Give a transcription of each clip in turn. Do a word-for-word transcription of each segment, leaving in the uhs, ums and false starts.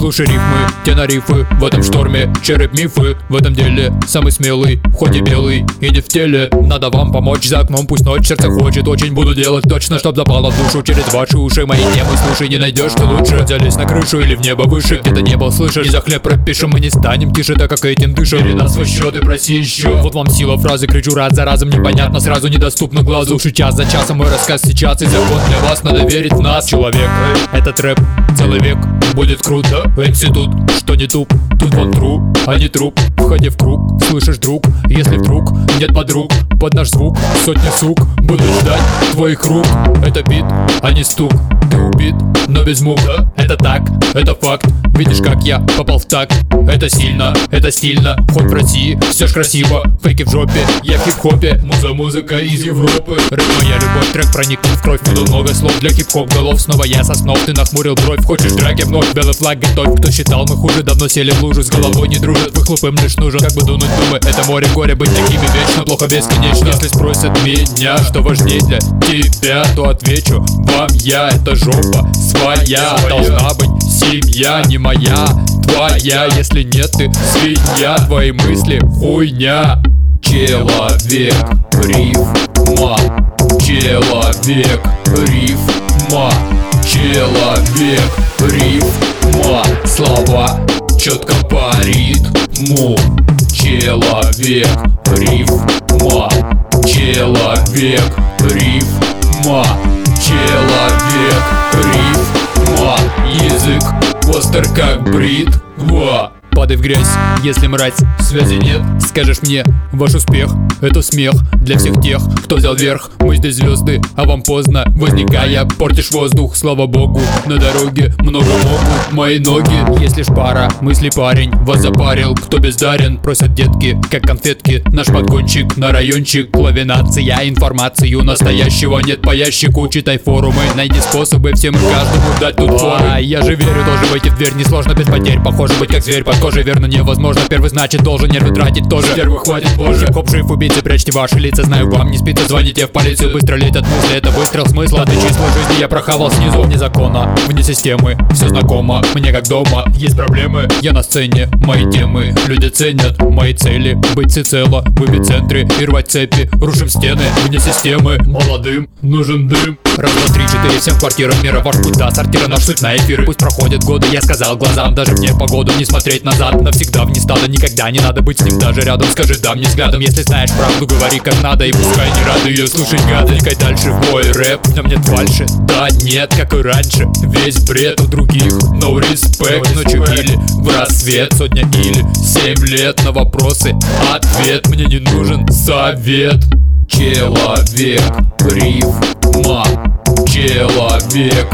Слушай рифмы, те на рифы, в этом шторме череп мифы. В этом деле самый смелый, хоть и белый, и не в теле. Надо вам помочь, за окном пусть ночь, сердце хочет. Очень буду делать точно, чтоб запало в душу. Через ваши уши мои темы слушай, не найдешь ты лучше. Взялись на крышу или в небо выше, где-то небо слышишь. И за хлеб пропишем, мы не станем тише, так как этим дышим. Или нас в счет и проси еще. Вот вам сила фразы, кричу раз за разом, непонятно, сразу недоступно глазу. Слушай час за часом мой рассказ сейчас, и закон для вас, надо верить в нас. Человек, этот рэп целый век будет круто. Институт, что не туп, тут вон тру, а не труп. Входи в круг, слышишь, друг, если вдруг нет подруг, под наш звук сотни сук будут ждать твоих рук. Это бит, а не стук, ты убит, но без мук. Это так, это факт, видишь, как я попал в такт. Это сильно, это стильно, хоть в России все ж красиво. Фейки в жопе, я в хип-хопе, муза музыка из Европы. Рэп моя любовь, трек проникнет в кровь. Буду много слов для хип-хоп голов, снова я со снов. Ты нахмурил бровь, хочешь драки вновь, белый флаг готовь. Кто считал, мы хуже, давно сели в лужу. С головой не дружат, выхлоп им лишь нужен. Как бы дунуть думы, это море горе, быть такими вечно, плохо бесконечно. Если спросят меня, что важнее для тебя, то отвечу вам я, это жопа своя. Должна быть семья, не моя, твоя. Если нет, ты свинья, твои мысли хуйня. Человек, рифма, человек, рифма, человек, рифма. Слова четко по ритму. Человек, рифма, человек, рифма, человек, рифма. Язык остр как бритва. Падай в грязь, если мразь, связи нет. Скажешь мне, ваш успех — это смех для всех тех, кто взял верх. Мы здесь звезды, а вам поздно, возникая, портишь воздух. Слава богу, на дороге много могут мои ноги. Есть лишь пара, мысли парень вас запарил. Кто бездарен, просят детки, как конфетки. Наш подгончик на райончик, лавинация, информацию настоящего нет по ящику. Читай форумы, найди способы всем и каждому дать тут форы. А я же верю, должен войти в дверь, несложно без потерь. Похоже быть как зверь под кожей, верно невозможно. Первый значит должен нервы тратить тоже. Первый хватит позже. Хоп, жив, убийцы, прячьте ваши лица. Знаю, вам не спится, звоните в полицию. Быстро летят мысли, это выстрел смысла. Ты числа жизни я прохавал снизу. Вне закона, вне системы, все знакомо, мне как дома. Есть проблемы, я на сцене, мои темы люди ценят. Мои цели, быть всецело в эпицентре и рвать цепи. Рушим стены, вне системы. Молодым нужен дым. Раз, два, три, четыре, всем квартирам мира. Ваш путь до сортира, наш суть на эфиры. Пусть проходят годы, я сказал глазам, даже в непогоду не смотреть назад. Навсегда вне стада, никогда не надо быть с ним даже рядом. Скажи да мне взглядом, если знаешь правду, говори как надо. И пускай не рады ее слушать гады. Никай дальше в мой рэп, в нем нет фальши. Да нет, как и раньше, весь бред у других. No respect, ночью или в рассвет. Сотня или семь лет на вопросы ответ. Мне не нужен совет. Человек, рифма, человек,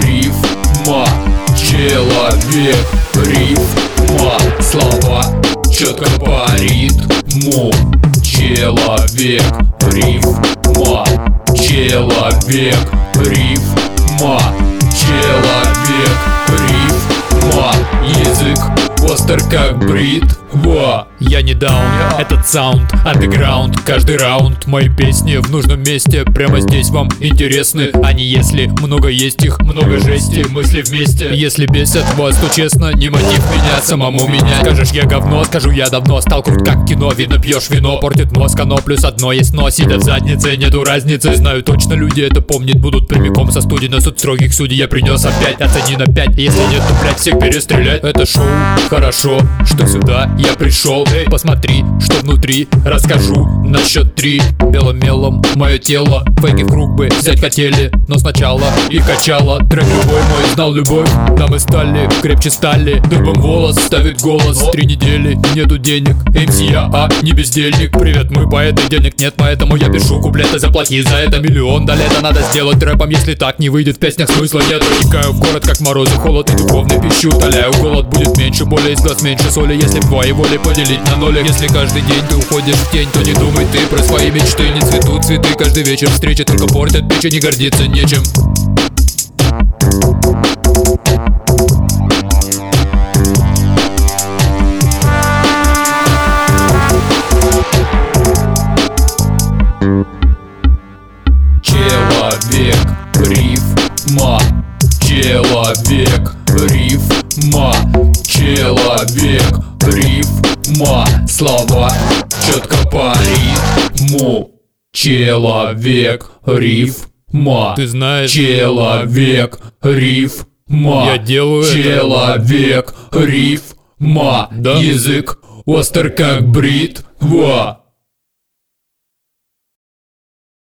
рифма, человек, рифма. Слова четко по ритму. Человек, рифма, человек, рифма, человек, рифма. Язык остр как бритва. Я не даун, этот саунд, андеграунд. Каждый раунд, мои песни в нужном месте. Прямо здесь вам интересны, а не если много есть их, много жести, мысли вместе. Если бесят вас, то честно, не мотив меня, самому меня. Скажешь я говно, скажу я давно стал крут как кино. Видно пьешь вино, портит мозг, оно плюс одно есть но. Сидят в заднице, нету разницы. Знаю точно, люди это помнят, будут прямиком со студии. На суд строгих судей я принес опять, оцени на пять. Если нет, то блять всех перестрелять. Это шоу, хорошо, что сюда я пришел. Эй, посмотри, что внутри, расскажу на счет три. Белым мелом мое тело, фейки в круг бы взять хотели, но сначала и качало. Трек любой мой знал любовь, да мы стали крепче стали. Дыбом волос ставит голос, три недели нету денег. эм си я, а не бездельник. Привет, мы поэты, денег нет, поэтому я пишу куплеты. Заплати за это миллион, да лето надо сделать рэпом. Если так не выйдет, в песнях смысла нет. Проникаю в город как морозы, холод и духовный пищу. Таляю, голод будет меньше, боли из глаз меньше соли. Если в твоей воле поделить на ноль. Если каждый день ты уходишь в тень, то не думай ты про свои мечты. Не цветут цветы каждый вечер, встречи только портят печень, не гордиться нечем. Человек, рифма, человек, рифма, человек, рифма, слова четко по ритму. Человек, рифма. Ты знаешь, Человек, рифма. я делаю это. Человек, рифма. Да? Язык остр как бритва.